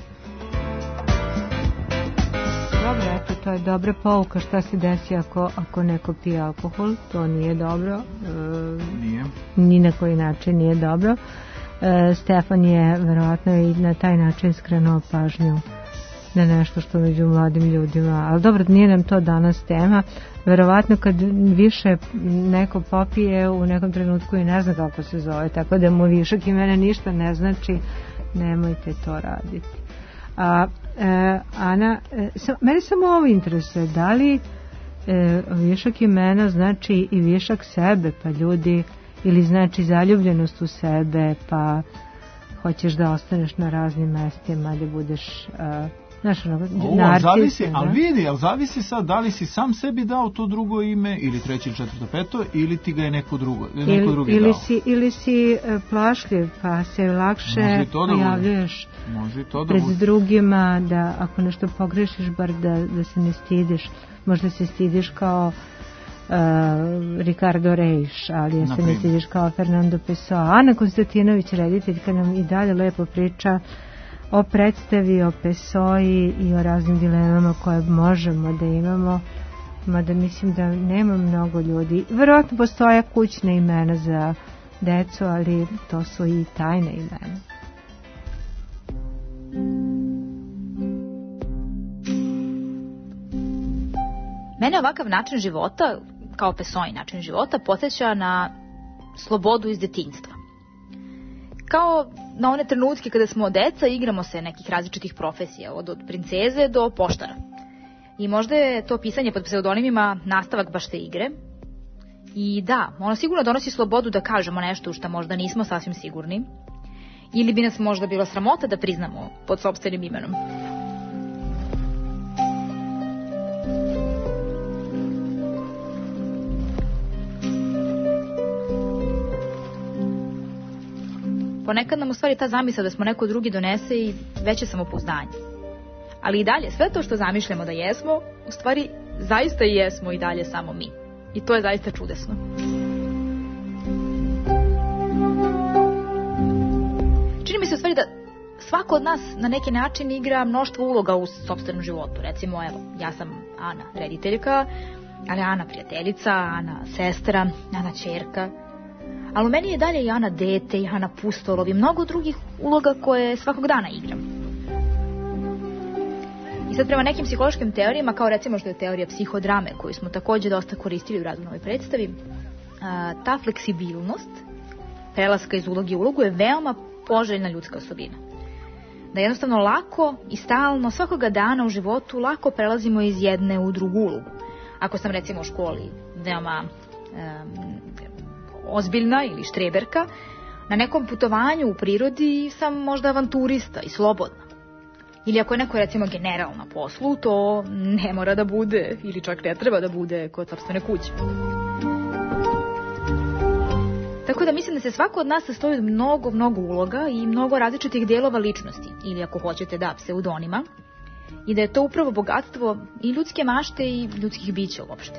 Dobro, eto, to je dobra pouka šta se desi ako, ako neko pije alkohol, to nije dobro. E, nije. Ni na koji način nije dobro. E, Stefan je verovatno i na taj način skrenuo pažnju na nešto što među mladim ljudima, ali dobro, nije nam to danas tema. Verovatno kad više neko popije u nekom trenutku i ne zna kako se zove, tako da mu višak imena ništa ne znači, nemojte to raditi. A, e, Ana, e, sa, mene samo ovo interesuje, da li e, višak imena znači i višak sebe, pa ljudi, ili znači zaljubljenost u sebe, pa hoćeš da ostaneš na raznim mestima, da budeš e, znaš, ono, narcis. Zavisi, ali vidi, ali zavisi sad da li si sam sebi dao to drugo ime, ili treće ili četvrto, peto, ili ti ga je neko, drugo, neko ili, drugi ili dao. Si, ili si e, plašljiv, pa se lakše pojavljuješ pred drugima, da ako nešto pogrešiš, bar da, da se ne stidiš. Možda se stidiš kao uh, Ricardo Reis, ali ja se ne stidiš kao Fernando Pessoa. Ana Konstantinović, rediteljka, nam i dalje lepo priča o predstavi, o Pessoji i o raznim dilemama koje možemo da imamo, mada mislim da nema mnogo ljudi. Verovatno postoje kućna imena za decu, ali to su i tajne imena. Mene ovakav način života, kao Pessoin način života, podsjeća na slobodu iz detinjstva. Kao na one trenutke kada smo deca, igramo se nekih različitih profesija, od, od princeze do poštara. I možda je to pisanje pod pseudonimima nastavak baš te igre. I da, ono sigurno donosi slobodu da kažemo nešto u što možda nismo sasvim sigurni. Ili bi nas možda bilo sramota da priznamo pod sopstvenim imenom. Ponekad nam u stvari ta zamisla da smo neko drugi donese i veće samopouzdanje. Ali i dalje, sve to što zamišljamo da jesmo, u stvari zaista i jesmo i dalje samo mi. I to je zaista čudesno. Čini mi se u stvari da svako od nas na neki način igra mnoštvo uloga u sopstvenom životu. Recimo, evo, ja sam Ana, rediteljka, ali Ana prijateljica, Ana sestra, Ana ćerka. Ali u meni je dalje i Ana dete, i Ana pustolov i mnogo drugih uloga koje svakog dana igram. I sad prema nekim psihološkim teorijama, kao recimo što je teorija psihodrame, koju smo također dosta koristili u radu na ovoj predstavi, ta fleksibilnost prelaska iz uloge u ulogu je veoma poželjna ljudska osobina. Da jednostavno lako i stalno svakoga dana u životu lako prelazimo iz jedne u drugu ulogu. Ako sam recimo u školi veoma um, ozbiljna ili štreberka, na nekom putovanju u prirodi sam možda avanturista i slobodna. Ili ako je neko recimo general na poslu, to ne mora da bude ili čak ne treba da bude kod sopstvene kuće. Tako da mislim da se svako od nas sastoji od mnogo, mnogo uloga i mnogo različitih dijelova ličnosti, ili ako hoćete da, pseudonima, i da je to upravo bogatstvo i ljudske mašte i ljudskih bića uopšte.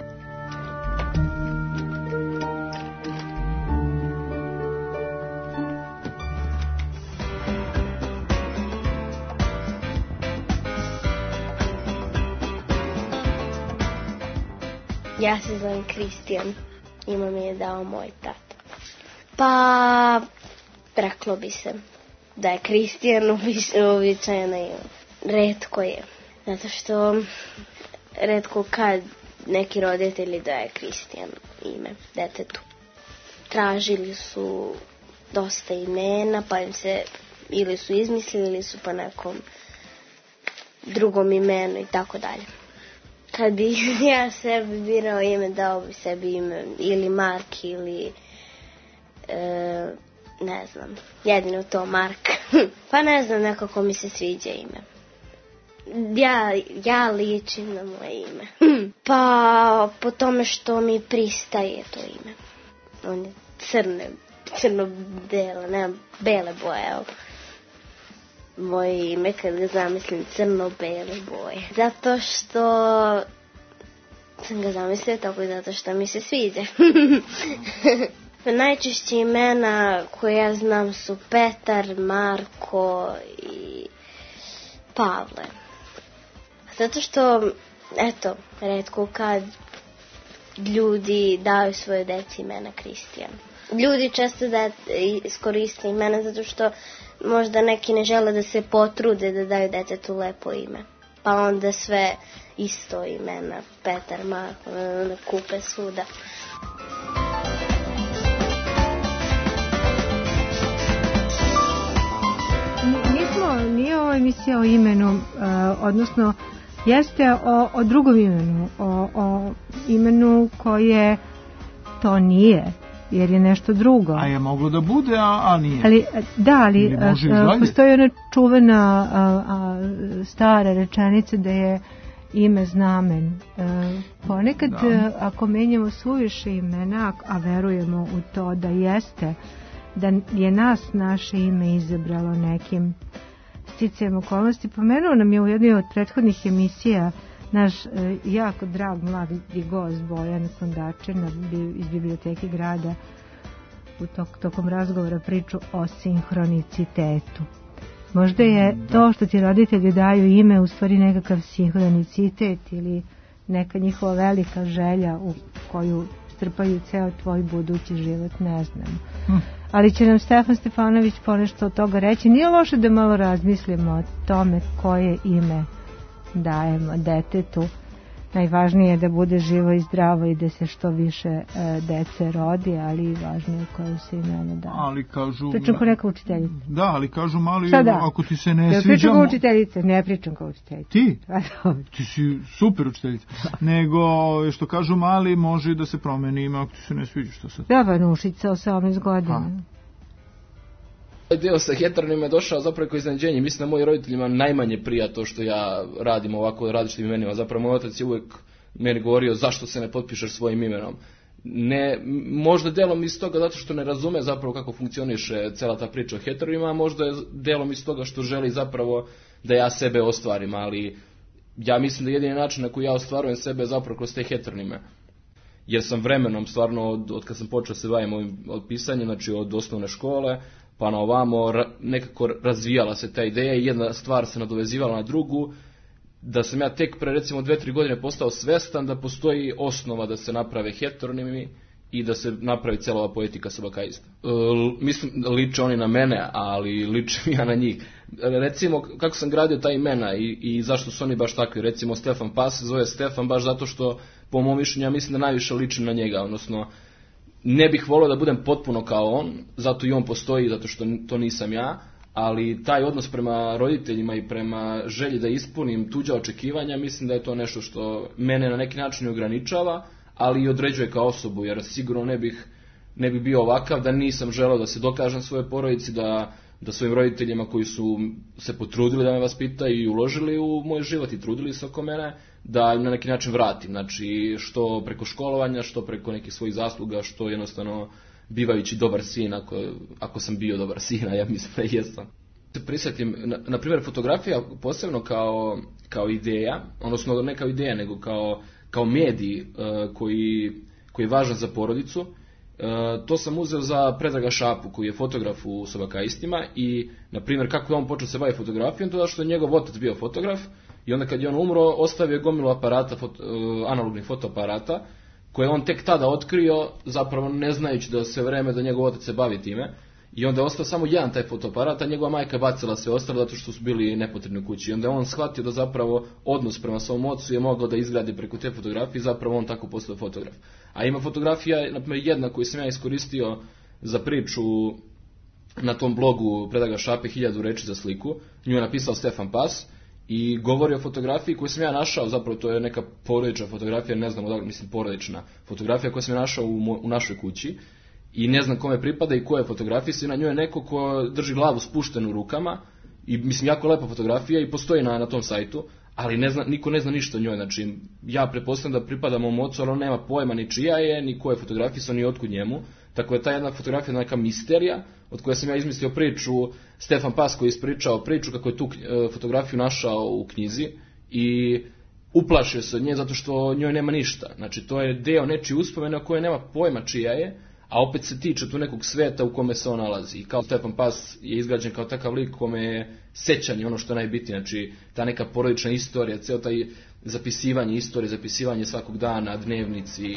Ja se zovem Kristijan, ime mi je dao moj tata. Pa, reklo bi se da je Kristijan uobičajeno ime. Retko je, zato što retko kad neki roditelji daje Kristijan ime detetu. Tražili su dosta imena, pa im se ili su izmislili ili su po nekom drugom imenu i tako dalje. Kad bi ja sebi birao ime, dao bi sebi ime ili Mark ili e, ne znam, jedino to Mark. Pa ne znam, nekako mi se sviđa ime. Ja, ja ličim na moje ime. Pa po tome što mi pristaje to ime. On je crne, crno-bele, ne, bele boje, evo. Moje ime, kad ga zamislim, crno-bele boje. Zato što sam ga zamislila tako i zato što mi se sviđa. Najčešće imena koje ja znam su Petar, Marko i Pavle. Zato što, eto, retko kad ljudi daju svoje deci imena Kristijan. Ljudi često da iskoriste imena zato što možda neki ne žele da se potrude da daju detetu lepo ime. Pa onda sve isto imena, Petar, Marko, kupe svuda. Nismo, nije ovo emisija o imenu, uh, odnosno jeste o, o drugom imenu, o, o imenu koje to nije, jer je nešto drugo. A je moglo da bude, a, a nije. Ali, da, ali a, postoji ona čuvena a, a, stara rečenica da je ime znamen. A, ponekad, da. Ako menjamo suviše imena, a verujemo u to da jeste, da je nas naše ime izabralo nekim sticajem okolnosti. Pomenuo nam je u jednoj od prethodnih emisija naš e, jako drag mladi gost Bojan Kondačin iz Biblioteke grada u tok, tokom razgovora priču o sinhronicitetu. Možda je to što ti roditelji daju ime u stvari nekakav sinhronicitet ili neka njihova velika želja u koju strpaju ceo tvoj budući život, ne znam. Hm. Ali će nam Stefan Stefanović ponešto od toga reći. Nije loše da malo razmislimo o tome koje ime dajemo detetu. Najvažnije je da bude živo i zdravo i da se što više e, dece rodi, ali važnije je koje se imena daje. Ali kažu... Pričam kao neka učiteljica. Da, ali kažu mali, da? Ako ti se ne ja sviđa... Pričam kao učiteljica, ne pričam kao učiteljica. Ti? Ti si super učiteljica. Nego, što kažu mali, može da se promeni ime ako ti se ne sviđa, što sad? Da, Vanušica, osamnaest godina. Ovaj dio sa heteronima je došao zapravo kao iznenađenje. Mislim da moji roditeljima najmanje prija to što ja radim ovako različitim imenima. Zapravo moj otac je uvijek meni govorio zašto se ne potpišeš svojim imenom. Ne, možda delom iz toga zato što ne razume zapravo kako funkcioniše cela ta priča o heteronima, a možda je delom iz toga što želi zapravo da ja sebe ostvarim, ali ja mislim da jedini način na koji ja ostvarujem sebe je zapravo kroz te heteronime. Jer sam vremenom, stvarno, od, od kad sam počeo se bavim ovim od pisanja, znači od osnovne škole, pa na ovamo nekako razvijala se ta ideja i jedna stvar se nadovezivala na drugu, da sam ja tek pre recimo dve, tri godine postao svestan da postoji osnova da se naprave heteronimi i da se napravi cijela ova poetika sobakaista. E, mislim, liče oni na mene, ali ličem ja na njih. Recimo, kako sam gradio ta imena i, i zašto su oni baš takvi. Recimo, Stefan Pas se zove Stefan baš zato što, po mom mišljenju, ja mislim da najviše ličim na njega, odnosno ne bih volio da budem potpuno kao on, zato i on postoji, zato što to nisam ja, ali taj odnos prema roditeljima i prema želji da ispunim tuđa očekivanja, mislim da je to nešto što mene na neki način ograničava, ali i određuje kao osobu, jer sigurno ne bih, ne bih bio ovakav da nisam želeo da se dokažem svoje porodici, da, da svojim roditeljima koji su se potrudili da me vaspitaju i uložili u moj život i trudili se oko mene, da im na neki način vratim, znači što preko školovanja, što preko nekih svojih zasluga, što jednostavno bivajući dobar sin, ako, ako sam bio dobar sin, a ja mislim da jesam. Se prisjetim, na, na primjer, fotografija posebno kao, kao ideja, odnosno ne kao ideja, nego kao, kao medij uh, koji, koji je važan za porodicu. Uh, to sam uzeo za Predraga Šapu, koji je fotograf u Sobakaistima i, na primjer, kako je on počeo se baviti fotografijom, to je što je njegov otac bio fotograf i onda kad je on umro, ostavio je gomilu aparata, foto, uh, analognih fotoaparata, koje je on tek tada otkrio, zapravo ne znajući da sve vreme da njegov otac se bavi time. I onda je ostao samo jedan taj fotoaparat, a njegova majka je bacila sve ostalo zato što su bili nepotrebni u kući. I onda je on shvatio da zapravo odnos prema svom ocu je mogao da izgradi preko te fotografije i zapravo on tako postao fotograf. A ima fotografija, na primjer jedna koju sam ja iskoristio za priču na tom blogu Predraga Šape, hiljadu reči za sliku. Nju je napisao Stefan Pas i govori o fotografiji koju sam ja našao, zapravo to je neka porodična fotografija, ne znam odakle, mislim porodična fotografija koju sam ja našao u, mo, u našoj kući. I ne znam kome pripada i ko je fotografija, na njoj je neko ko drži glavu spuštenu rukama i mislim jako lepa fotografija i postoji na, na tom sajtu, ali ne zna, niko ne zna ništa o njoj, znači ja pretpostavljam da pripada mom ocu, ali on nema pojma ni čija je, ni ko je fotografisao, ni otkud njemu, tako je ta jedna fotografija neka misterija, od koje sam ja izmislio priču, Stefan Pas koji je ispričao priču kako je tu fotografiju našao u knjizi i uplašio se od nje zato što njoj nema ništa, znači to je deo nečije uspomene o kojoj nema pojma čija je, a opet se tiče tu nekog sveta u kome se on nalazi. I kao Stefan Pas je izgrađen kao takav lik kome je sećanje ono što je najbitnije, znači ta neka porodična istorija, ceo taj zapisivanje istorije, zapisivanje svakog dana, dnevnici.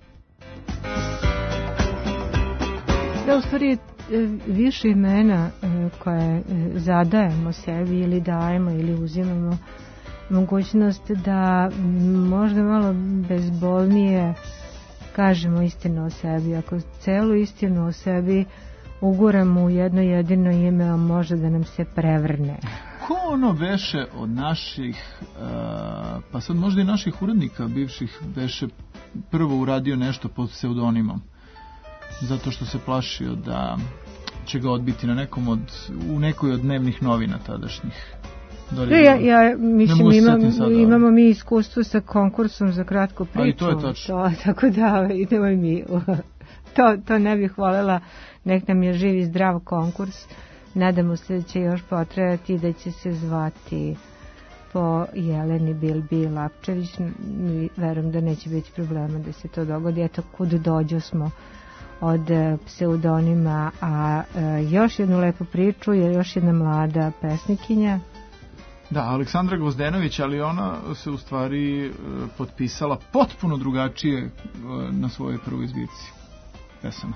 Da, u stvari više imena koje zadajemo sebi ili dajemo ili uzimamo mogućnost da možda malo bezbolnije kažemo istinu o sebi. Ako celu istinu o sebi uguramo u jedno jedino ime, a može da nam se prevrne. Ko ono veše od naših, uh, pa sad možda i naših urednika bivših, veše prvo uradio nešto pod pseudonimom, zato što se plašio da će ga odbiti na nekom od, u nekoj od dnevnih novina tadašnjih. Ja, ja mislim imam, imamo mi iskustvo sa konkursom za kratku priču. Ali to je tačno. To, tako da idemo i mi. To, to ne bih voljela, nek nam je živ i zdrav konkurs. Nadamo se da će još potrajati i da će se zvati po Jeleni Bilbi Lapčević. Verujem da neće biti problema da se to dogodi. Eto, kud dođo smo od pseudonima, a još jednu lepu priču je još jedna mlada pesnikinja. Da, Aleksandra Gvozdenović, ali ona se u stvari potpisala potpuno drugačije na svojoj prvoj zbirci pesama.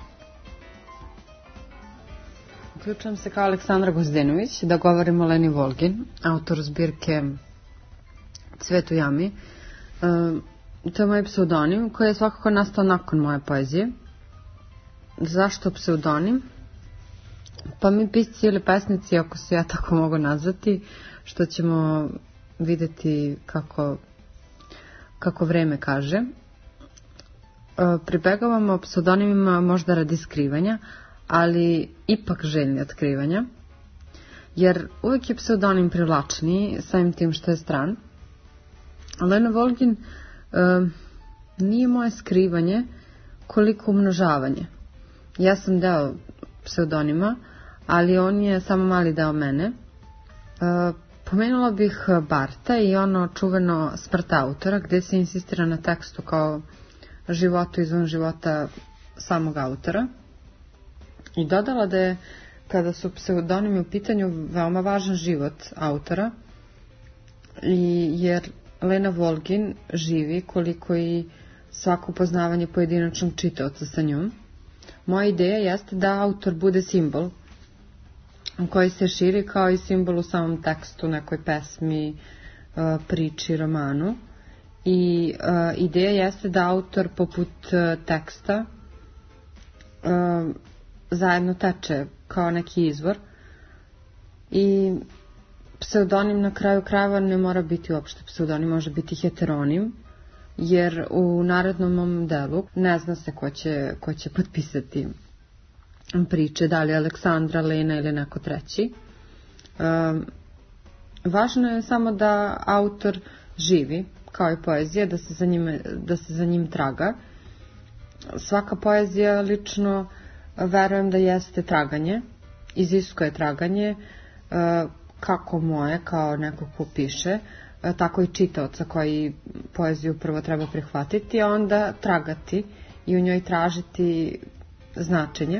Uključujem se kao Aleksandra Gvozdenović da govorim o Leni Volgin, autor zbirke Cvet u jami. To je moj pseudonim koji je svakako nastao nakon moje poezije. Zašto pseudonim? Pa mi pisci ili pesnici, ako se ja tako mogu nazvati, što ćemo vidjeti kako, kako vreme kaže. Pribegavamo pseudonimima možda radi skrivanja, ali ipak željni otkrivanja, jer uvijek je pseudonim privlačniji samim tim što je stran. Lena Volgin e, nije moje skrivanje koliko umnožavanje. Ja sam deo pseudonima, ali on je samo mali deo mene. E, pomenula bih Barta i ono čuveno Smrt autora, gdje se insistira na tekstu kao životu izvan života samog autora. I dodala da je, kada su pseudonimi u pitanju, veoma važan život autora, i jer Lena Volgin živi koliko i svako upoznavanje pojedinačnog čitaoca sa njom. Moja ideja jeste da autor bude simbol koji se širi kao i simbol u samom tekstu, nekoj pesmi, priči, romanu. I uh, ideja jeste da autor poput uh, teksta uh, zajedno teče kao neki izvor, i pseudonim na kraju krajeva ne mora biti uopšte pseudonim, može biti heteronim, jer u narednom mom delu ne zna se ko će, ko će potpisati priče, da li Aleksandra, Lena ili neko treći. Uh, važno je samo da autor živi, kao i poezija, da se za njim, da se za njim traga. Svaka poezija lično verujem da jeste traganje, iziskuje traganje, kako moje, kao neko ko piše, tako i čitaoca koji poeziju prvo treba prihvatiti, a onda tragati i u njoj tražiti značenje.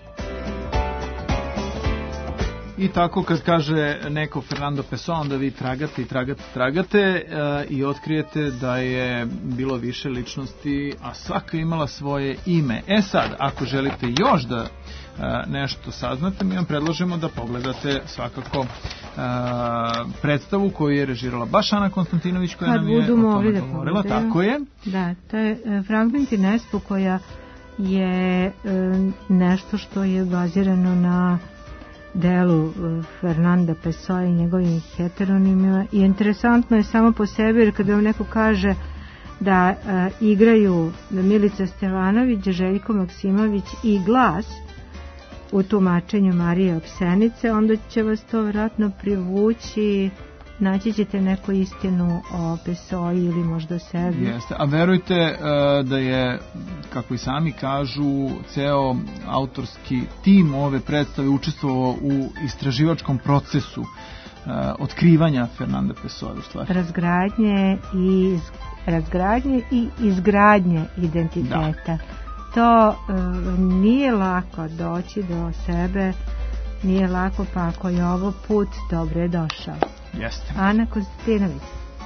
I tako kad kaže neko Fernando Pessoa, onda vi tragate i tragate, tragate e, i otkrijete da je bilo više ličnosti, a svaka imala svoje ime. E sad, ako želite još da e, nešto saznate, mi vam predlažemo da pogledate svakako e, predstavu koju je režirala baš Ana Konstantinović, koja kad nam je o tome da govorila. Pogledaju. Tako je. Da, to je e, Fragment Inespo koja je e, nešto što je bazirano na delu Fernanda Pessoa i njegovim heteronimima i interesantno je samo po sebi jer kada vam neko kaže da a, igraju Milica Stevanović, Željko Maksimović i glas u tumačenju Marije Opsenice, onda će vas to vjerojatno privući, naći ćete neku istinu o Pessoi ili možda o sebi. Jeste, a verujte uh, da je, kako i sami kažu, ceo autorski tim ove predstave učestvovao u istraživačkom procesu uh, otkrivanja Fernanda Pessoa, u stvari. Razgradnje i, iz, razgradnje i izgradnje identiteta. Da. To uh, nije lako doći do sebe, nije lako, pa ako je ovo put, dobro je došao. Jeste. Ana Konstantinović.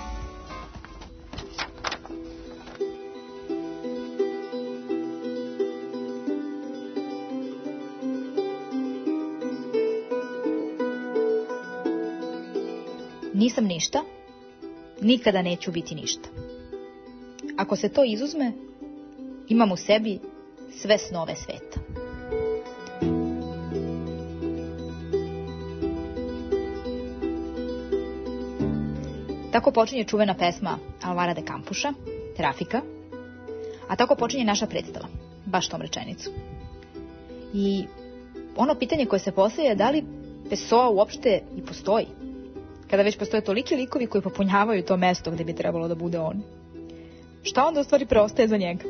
Nisam ništa, nikada neću biti ništa. Ako se to izuzme, imam u sebi sve snove sveta. Tako počinje čuvena pesma Alvara de Campuša, Trafika, a tako počinje naša predstava, baš tom rečenicu. I ono pitanje koje se postavlja je da li Pessoa uopšte i postoji, kada već postoje toliki likovi koji popunjavaju to mesto gde bi trebalo da bude on. Šta onda u stvari preostaje za njega?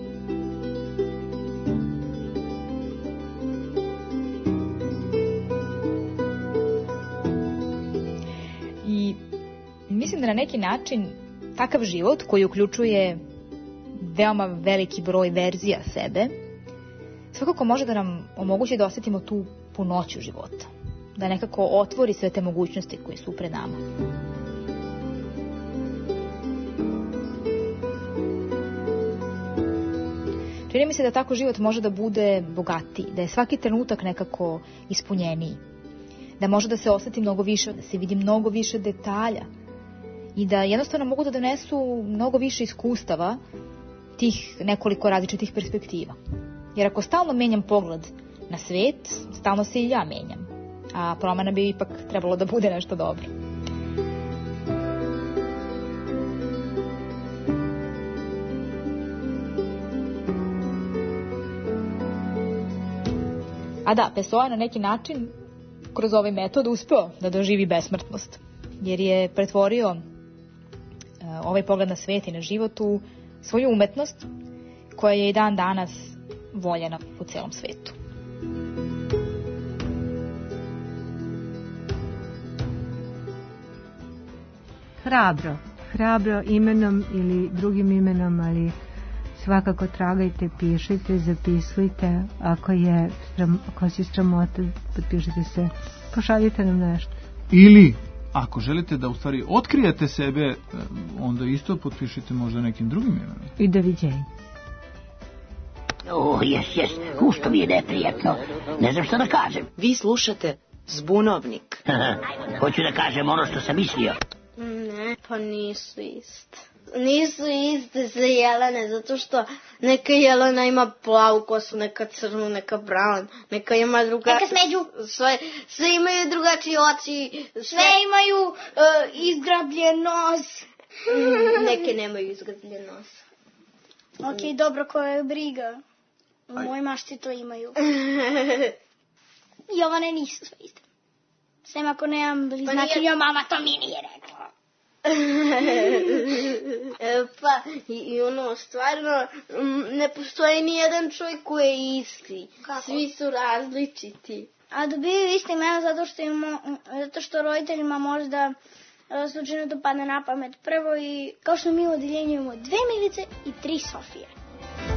Mislim da na neki način takav život koji uključuje veoma veliki broj verzija sebe svakako može da nam omogući da osjetimo tu punoću života, da nekako otvori sve te mogućnosti koje su pred nama. Čini mi se da tako život može da bude bogatiji, da je svaki trenutak nekako ispunjeniji, da može da se osjeti mnogo više, da se vidi mnogo više detalja, i da jednostavno mogu da donesu mnogo više iskustava tih nekoliko različitih perspektiva. Jer ako stalno menjam pogled na svet, stalno se i ja menjam, a promena bi ipak trebalo da bude nešto dobro. A da, Pessoa je na neki način kroz ovaj metod uspeo da doživi besmrtnost, jer je pretvorio ovaj pogled na svet i na život u svoju umetnost koja je i dan danas voljena u celom svetu. Hrabro. Hrabro imenom ili drugim imenom, ali svakako tragajte, pišite, zapisujte. Ako je ako si sramota, potpišite se, pošaljite nam nešto. Ili ako želite da u stvari otkrijete sebe, onda isto potpišite možda nekim drugim imenom. I doviđenja. O, jes, jes, ušto mi je neprijatno. Ne znam što da kažem. Vi slušate Zbunovnik. Hoću da kažem ono što sam mislio. Ne, pa nisu iste. Nisu iste za Jelene, zato što neka Jelena ima plavu kosu, neka crnu, neka brown, neka ima drugačije... Neka smeđu. Sve, sve imaju drugačije oči. Sve, sve imaju uh, izgrabljen nos. Neke nemaju izgrabljen nos. Ok, dobro, koja je briga. Moj mašti to imaju. Jovane nisu sve iste. Sem ako nemam bliznakinju, mama to mi nije rekla. E, pa, i, i ono, stvarno, m, ne postoji ni jedan čovjek koji je isti. Kako? Svi su različiti. A dobiju isto imena zato što, ima, zato što roditeljima možda e, slučajno to padne na pamet prvo i kao što mi u odeljenju imamo dve Milice i tri Sofije.